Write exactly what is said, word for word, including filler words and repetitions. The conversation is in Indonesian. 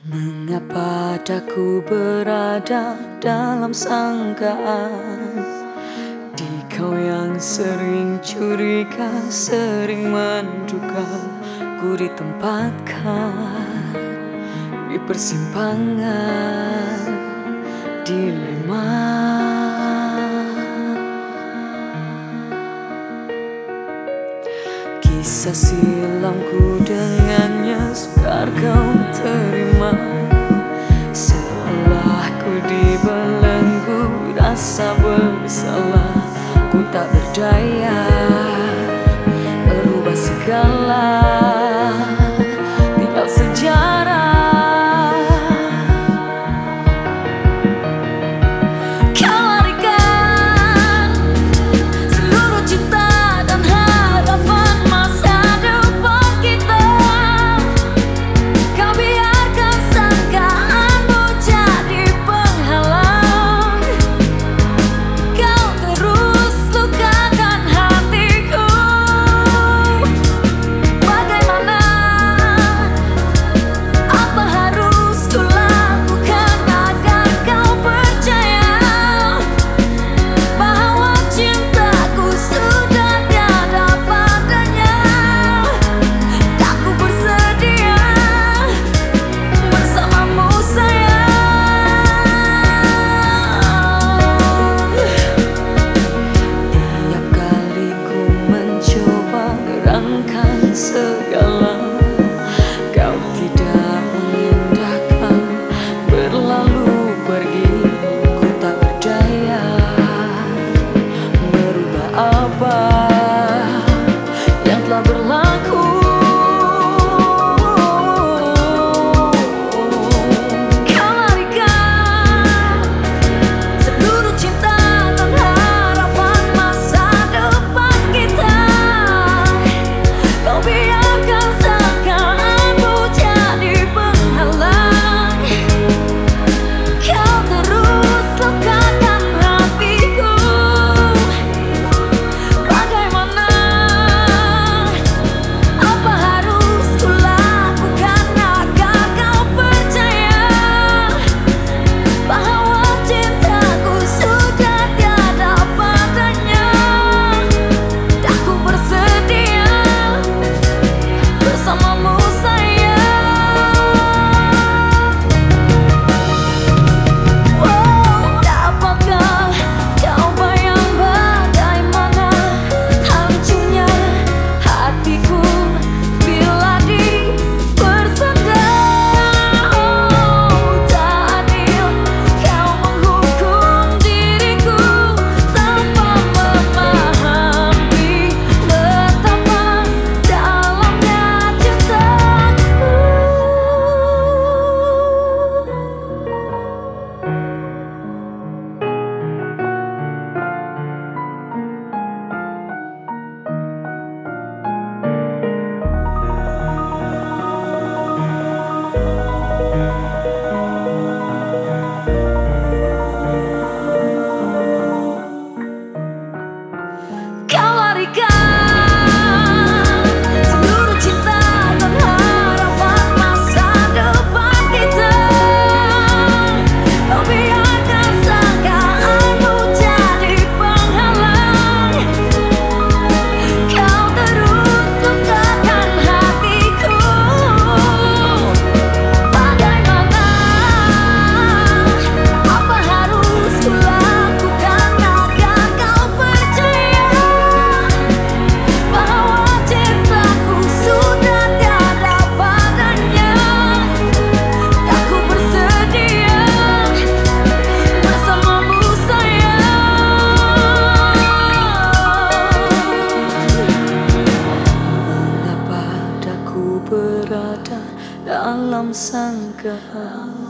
Mengapa daku berada dalam sangkaan di kau yang sering curiga, sering menduga ku ditempatkan di persimpangan dilema. Kisah silamku dengannya sukar kau terima, seolah ku dibelenggu rasa bersalah. Ku tak berdaya merubah segala, tinggal sejarah. Segala kau tidak mengindahkan, berlalu pergi. Ku tak berdaya merubah apa yang telah berlaku. Kau larikan seluruh cinta dan harapan masa depan kita. Kau biarkan sangkaanmu jadi penghalang. Kau terus lukakan hatiku. Bagaimana? Apa harus kulakukan agar kau percaya bahwa cintaku sudah tiada padanya? Aku bersedia bersamamu sayang. Oh, dapatkah kau bayang bagaimana hancurnya hatiku bila dipersandar? Oh, tak adil kau menghukum diriku tanpa memahami betapa dalamnya cintaku. Kau larikan seluruh cinta dan harapan masa depan kita. Kau biarkan sangkaanmu jadi penghalang. Kau terus lukakan hatiku. Bagaimana? Apa harus kulakukan agar kau percaya bahwa cintaku sudah tiada padanya? Aku bersedia bersamamu sayang. Mengapa daku berada dalam sangkaan